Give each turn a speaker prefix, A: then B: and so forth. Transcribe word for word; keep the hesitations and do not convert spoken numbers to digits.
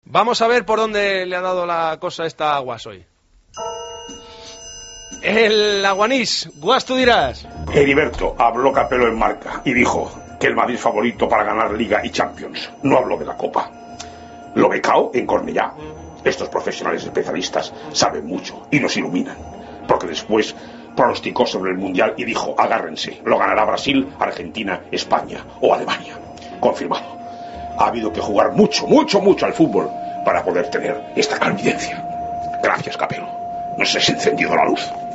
A: Vamos a ver por dónde le ha dado la cosa esta Aguas hoy. El Aguanís, Guas, tú dirás.
B: Heriberto habló Capello en Marca y dijo que el Madrid es favorito para ganar Liga y Champions. No habló de la Copa. Lo becao en Cornellá. Estos profesionales especialistas saben mucho y nos iluminan. Porque después pronosticó sobre el Mundial y dijo, agárrense, lo ganará Brasil, Argentina, España o Alemania. Confirmado. Ha habido que jugar mucho, mucho, mucho al fútbol para poder tener esta clarividencia. Gracias, Capello. Nos has encendido la luz.